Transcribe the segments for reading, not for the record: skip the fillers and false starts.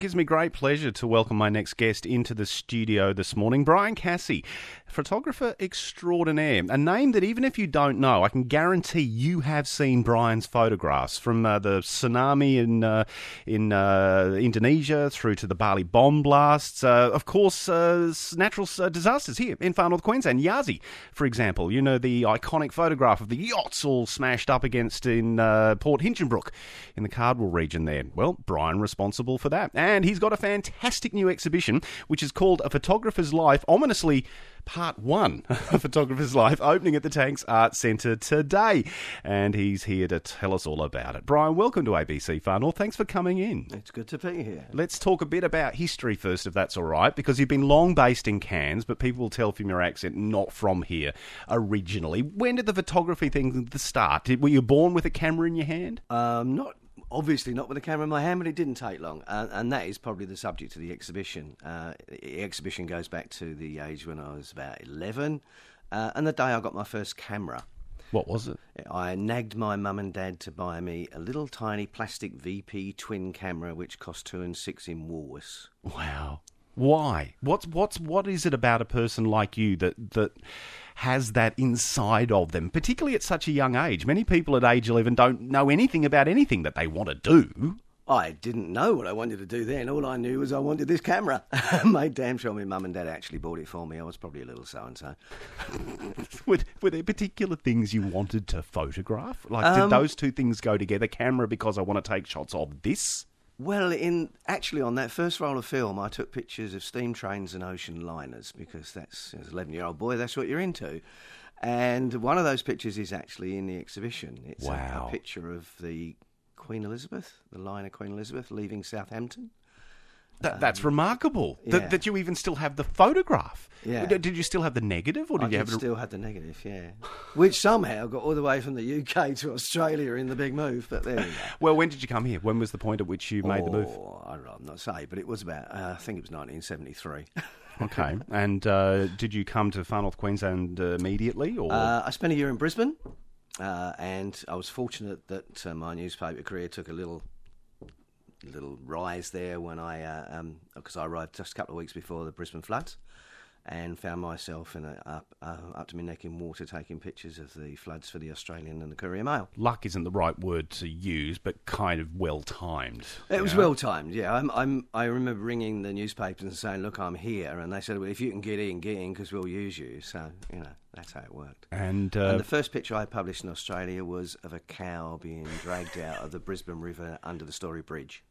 Gives me great pleasure to welcome my next guest into the studio this morning, Brian Cassie, photographer extraordinaire. A name that even if you don't know, I can guarantee you have seen Brian's photographs from the tsunami in Indonesia through to the Bali bomb blasts. Of course, natural disasters here in far north Queensland. Yasi, for example, you know, the iconic photograph of the yachts all smashed up against in Port Hinchinbrook in the Cardwell region there. Well, Brian responsible for that. And he's got a fantastic new exhibition, which is called A Photographer's Life, ominously Part 1, A Photographer's Life, opening at the Tanks Art Centre today. And he's here to tell us all about it. Brian, welcome to ABC Far North. Thanks for coming in. It's good to be here. Let's talk a bit about history first, if that's all right, because you've been long based in Cairns, but people will tell from your accent not from here originally. When did the photography thing start? Were you born with a camera in your hand? Obviously not with a camera in my hand, but it didn't take long. And that is probably the subject of the exhibition. The exhibition goes back to the age when I was about 11, and the day I got my first camera. What was it? I nagged my mum and dad to buy me a little tiny plastic VP twin camera, which cost $2 and $6 in Woolworths. Wow. Why? What is it about a person like you that has that inside of them, particularly at such a young age? Many people at age 11 don't know anything about anything that they want to do. I didn't know what I wanted to do then. All I knew was I wanted this camera. Made damn sure my mum and dad actually bought it for me. I was probably a little so-and-so. Were there particular things you wanted to photograph? Like, did those two things go together? Camera because I want to take shots of this? Well, on that first roll of film, I took pictures of steam trains and ocean liners because as an 11-year-old boy, that's what you're into. And one of those pictures is actually in the exhibition. It's a picture of the Queen Elizabeth, the liner Queen Elizabeth, leaving Southampton. That's remarkable that you even still have the photograph. Yeah. Did you still have the negative? Or did you still have the negative, yeah. Which somehow got all the way from the UK to Australia in the big move, but there you go. Well, when did you come here? When was the point at which you made the move? I'm not say, but it was about, I think it was 1973. Okay. And did you come to far north Queensland immediately? Or I spent a year in Brisbane, and I was fortunate that my newspaper career took a little rise there when because I arrived just a couple of weeks before the Brisbane floods, and found myself up to my neck in water taking pictures of the floods for the Australian and the Courier Mail. Luck isn't the right word to use, but kind of well timed. It was well timed, yeah. I remember ringing the newspapers and saying, "Look, I'm here," and they said, "Well, if you can get in because we'll use you." So that's how it worked. And the first picture I published in Australia was of a cow being dragged out of the Brisbane River under the Story Bridge.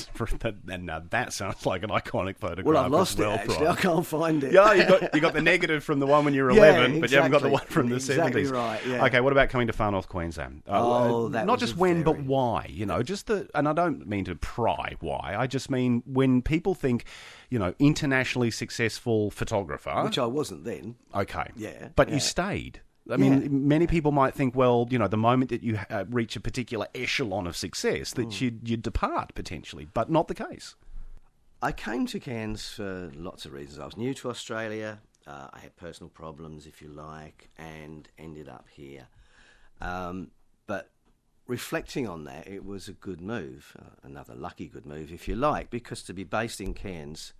That sounds like an iconic photograph. Well, I've lost it, actually. I can't find it. Yeah, you got the negative from the one when you were 11, but you haven't got the one from the 70s. Exactly right, yeah. Okay, what about coming to far north Queensland? Not just when, but why? And I don't mean to pry why. I just mean when people think, internationally successful photographer. Which I wasn't then. Okay. Yeah. But you stayed. I mean, many people might think, well, the moment that you reach a particular echelon of success, that you depart potentially, but not the case. I came to Cairns for lots of reasons. I was new to Australia. I had personal problems, if you like, and ended up here. But reflecting on that, it was a good move, another lucky good move, if you like, because to be based in Cairns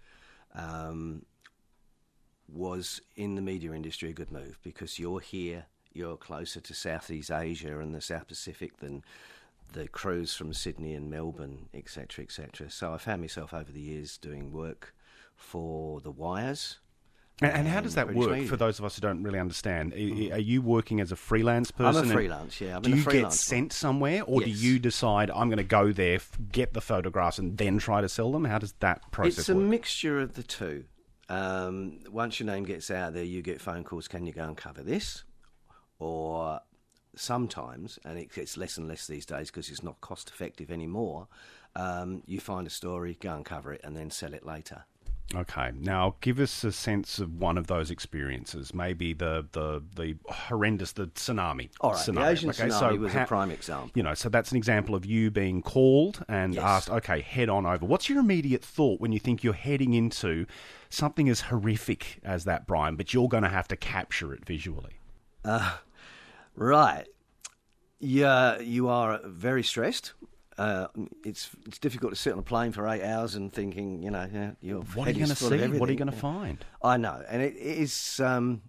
was in the media industry a good move, because you're here, you're closer to Southeast Asia and the South Pacific than the crews from Sydney and Melbourne, etc., etc. So I found myself over the years doing work for The Wires. And how does that British work, media. for those of us who don't really understand? Are you working as a freelance person? I'm a freelance, yeah. Do you get sent somewhere, or do you decide, I'm going to go there, get the photographs, and then try to sell them? How does that process work? It's a mixture of the two. Once your name gets out there, you get phone calls, can you go and cover this? Or sometimes, and it gets less and less these days because it's not cost effective anymore, you find a story, go and cover it, and then sell it later. Okay, now give us a sense of one of those experiences. Maybe the horrendous, the tsunami. All right, scenario. The Asian tsunami was a prime example. So that's an example of you being called and asked, okay, head on over. What's your immediate thought when you think you're heading into something as horrific as that, Brian, but you're going to have to capture it visually? Right. Yeah, you are very stressed. it's difficult to sit on a plane for 8 hours and thinking, your What are head you going is to full of see? everything. What are you going to find? I know, and it is.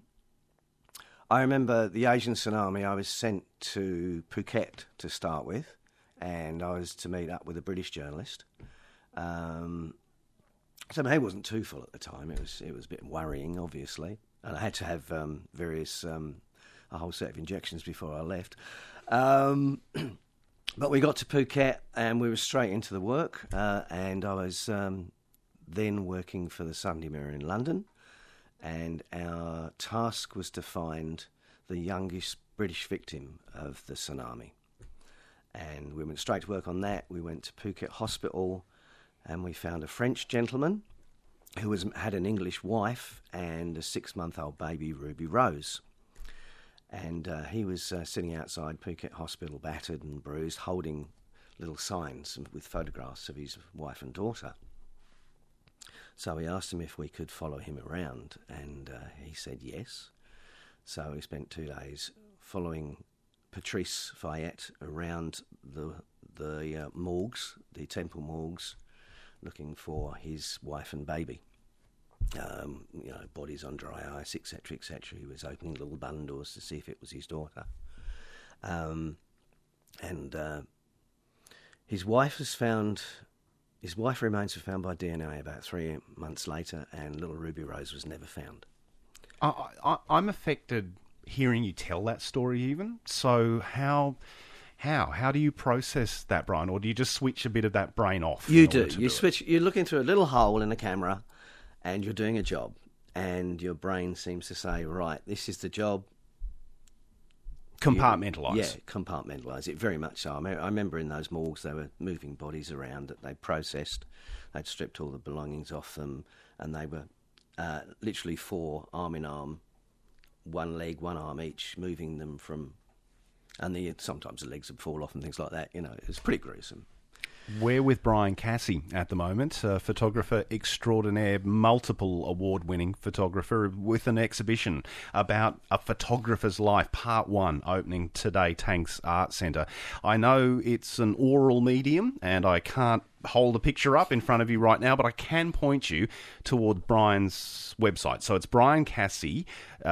I remember the Asian tsunami. I was sent to Phuket to start with, and I was to meet up with a British journalist. So my head wasn't too full at the time. It was a bit worrying, obviously, and I had to have a whole set of injections before I left. But we got to Phuket and we were straight into the work, and I was then working for the Sunday Mirror in London, and our task was to find the youngest British victim of the tsunami. And we went straight to work on that. We went to Phuket Hospital and we found a French gentleman who had an English wife and a 6-month-old baby, Ruby Rose. And he was sitting outside Phuket Hospital, battered and bruised, holding little signs with photographs of his wife and daughter. So we asked him if we could follow him around, and he said yes. So we spent 2 days following Patrice Fayette around the morgues, the temple morgues, looking for his wife and baby. Bodies on dry ice, etc., etc. He was opening little bundles to see if it was his daughter. His wife was found. His wife remains were found by DNA about 3 months later, and little Ruby Rose was never found. I'm affected hearing you tell that story even. So how do you process that, Brian? Or do you just switch a bit of that brain off? You do. You switch. You're looking through a little hole in the camera and you're doing a job, and your brain seems to say, right, this is the job. Compartmentalise. Yeah, compartmentalise it, very much so. I remember in those morgues they were moving bodies around that they processed. They'd stripped all the belongings off them, and they were literally 4 arm in arm, one leg, one arm each, moving them from... And sometimes the legs would fall off and things like that. It was pretty gruesome. We're with Brian Cassie at the moment, photographer extraordinaire, multiple award-winning photographer with an exhibition about a photographer's life, Part 1, opening today, Tanks Art Centre. I know it's an oral medium and I can't hold a picture up in front of you right now, but I can point you toward Brian's website. So it's Brian Cassie,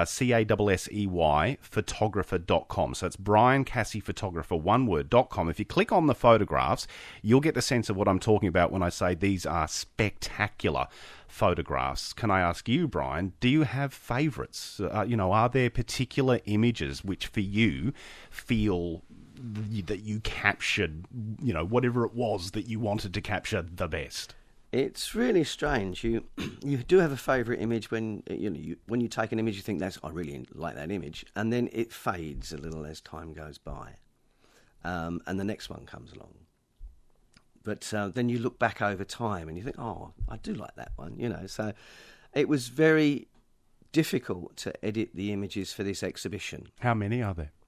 Cassey, photographer.com. So it's Brian Cassie Photographer, one word.com. If you click on the photographs, you'll get the sense of what I'm talking about when I say these are spectacular photographs. Can I ask you, Brian, do you have favourites? Are there particular images which for you feel that you captured, whatever it was that you wanted to capture the best? It's really strange. You do have a favourite image when when you take an image, you think I really like that image, and then it fades a little as time goes by, and the next one comes along. But then you look back over time and you think, oh, I do like that one, So it was very difficult to edit the images for this exhibition. How many are there?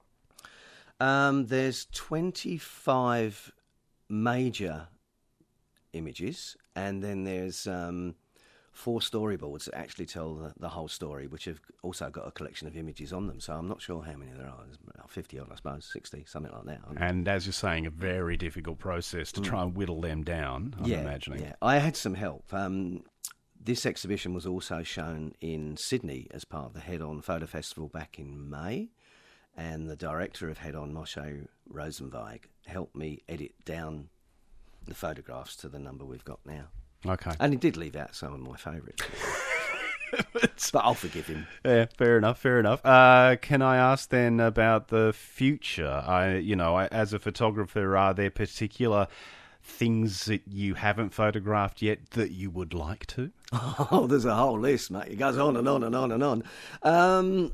There's 25 major images, and then there's 4 storyboards that actually tell the whole story, which have also got a collection of images on them. So I'm not sure how many there are. There's about 50 odd, I suppose, 60, something like that. And as you're saying, a very difficult process to try and whittle them down, I'm imagining. Yeah, I had some help. This exhibition was also shown in Sydney as part of the Head On Photo Festival back in May, and the director of Head On, Moshe Rosenweig, helped me edit down the photographs to the number we've got now. Okay. And he did leave out some of my favourites. But I'll forgive him. Yeah, fair enough. Can I ask then about the future? As a photographer, are there particular things that you haven't photographed yet that you would like to? Oh, there's a whole list, mate. It goes on and on and on and on.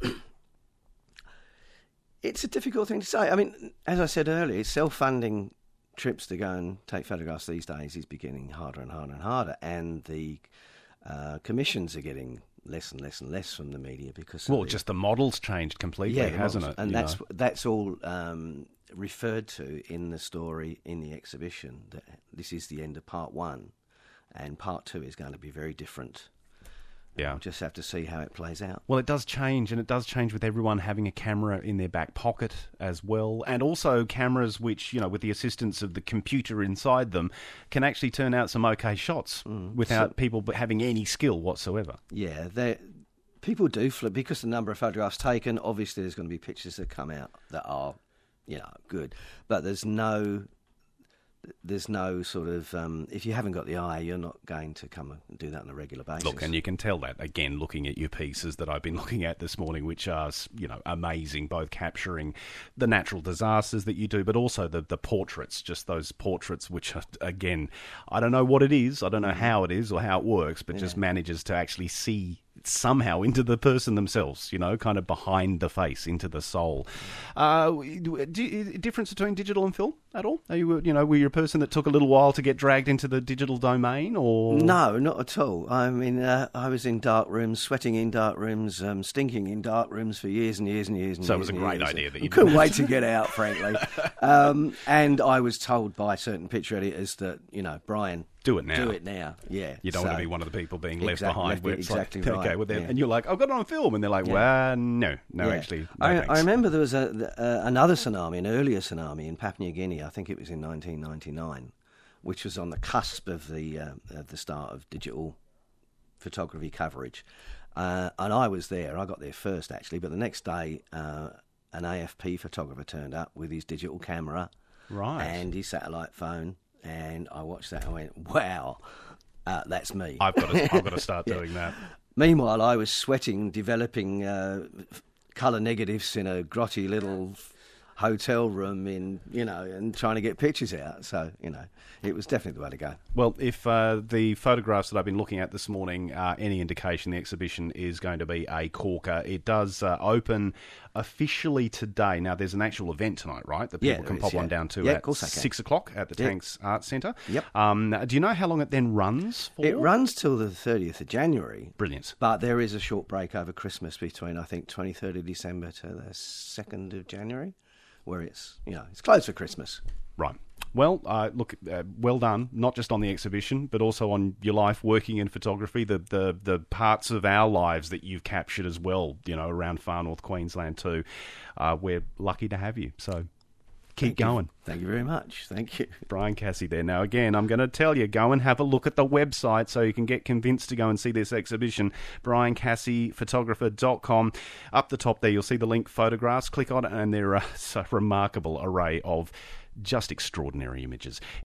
It's a difficult thing to say. I mean, as I said earlier, self-funding trips to go and take photographs these days is becoming harder and harder and harder, and the commissions are getting less and less and less from the media because just the model's changed completely, hasn't it? And that's all referred to in the story in the exhibition. That this is the end of Part 1, and Part 2 is going to be very different Yeah. We'll just have to see how it plays out. Well, it does change, and it does change with everyone having a camera in their back pocket as well, and also cameras which, with the assistance of the computer inside them, can actually turn out some okay shots without people having any skill whatsoever. Yeah, people do flip because the number of photographs taken. Obviously, there's going to be pictures that come out that are, good, but there's no sort of if you haven't got the eye, you're not going to come and do that on a regular basis. Look, and you can tell that again looking at your pieces that I've been looking at this morning, which are amazing, both capturing the natural disasters that you do, but also the portraits, just those portraits which are, again, I don't know what it is, I don't know how it is or how it works, but just manages to actually see somehow into the person themselves, kind of behind the face, into the soul. Difference between digital and film at all? Are you, were you a person that took a little while to get dragged into the digital domain, or? No, not at all. I mean, I was in dark rooms, sweating in dark rooms, stinking in dark rooms for years and years and years. So it was a great idea that you couldn't wait to get out, frankly. And I was told by certain picture editors that, Brian, do it now. Do it now, yeah. You don't want to be one of the people being left behind. Where it's exactly like, right. Okay, well, and you're like, I've got it on film, and they're like, well, no, actually, no, I remember there was another tsunami, an earlier tsunami in Papua New Guinea. I think it was in 1999, which was on the cusp of the start of digital photography coverage, and I was there. I got there first, actually, but the next day, an AFP photographer turned up with his digital camera, right, and his satellite phone. And I watched that and went, wow, that's me. I've got to start doing that. Meanwhile, I was sweating, developing colour negatives in a grotty little hotel room and trying to get pictures out. So, it was definitely the way to go. Well, if the photographs that I've been looking at this morning are any indication, the exhibition is going to be a corker. It does open officially today. Now, there's an actual event tonight, right, that people can pop on down to at 6 o'clock at the Tanks Arts Centre. Yep. Do you know how long it then runs for? It runs till the 30th of January. Brilliant. But there is a short break over Christmas between, I think, 23rd of December to the 2nd of January, where it's closed for Christmas. Right. Well, look, well done, not just on the exhibition, but also on your life working in photography, the parts of our lives that you've captured as well, around far north Queensland too. We're lucky to have you, so keep going. Thank you very much. Thank you. Brian Cassie there. Now, again, I'm going to tell you, go and have a look at the website so you can get convinced to go and see this exhibition, briancassiephotographer.com. Up the top there, you'll see the link photographs. Click on it, and there are a remarkable array of just extraordinary images.